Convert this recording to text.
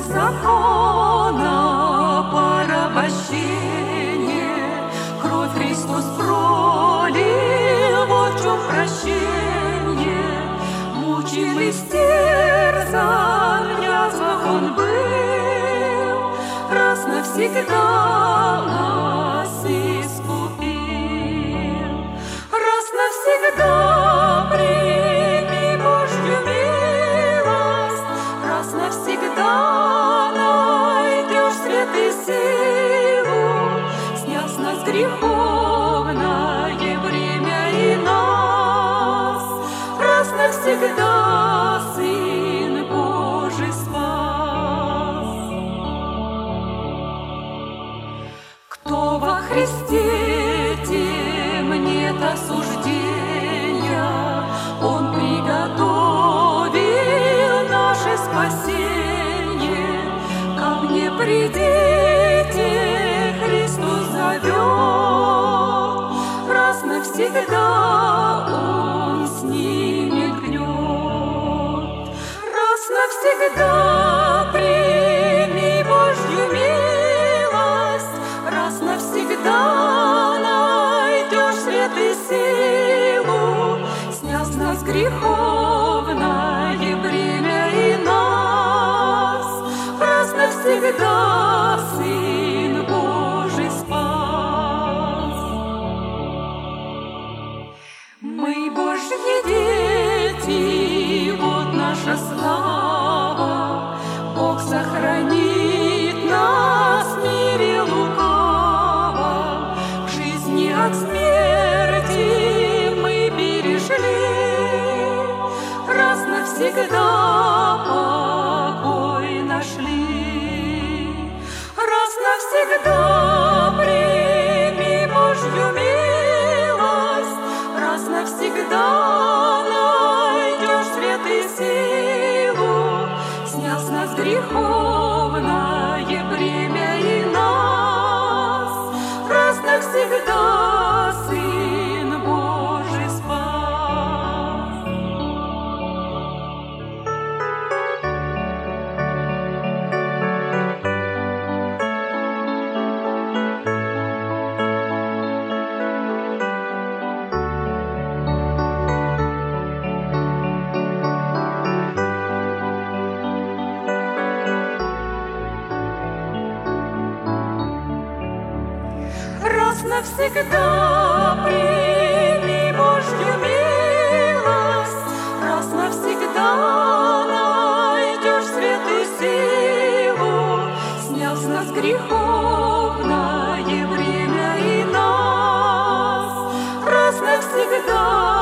закона порабощения, кровь Христос пролил, вот в чем прощение. Мучим и стерзан, в язвах Он был, раз навсегда нас искупил. Раз навсегда прими Божью милость, раз навсегда найдешь свет и силу, сняв с нас греховное время и нас, раз навсегда Сын Божий спас. Кто во Христе, тем нет осуждения, Он приготовил наше спасение. Ко мне придите, Христос зовет, раз навсегда Он снимет гнет. Раз навсегда прими Божью милость, раз навсегда найдешь свет и силу, сняв с нас греховное бремя и нас, раз навсегда Сын Божий спас. Мы Божьи дети, вот наша слава, Бог сохранит нас в мире лукавом, в жизни от смерти мы перешли, раз навсегда покой нашли. Раз навсегда прими Божью милость, раз навсегда найдешь свет и силу, сняв с нас греховное бремя и нас, раз навсегда Сын Божий спас. Раз навсегда прими Божью милость, раз навсегда найдешь свет и силу, сняв с нас греховное бремя и нас, раз навсегда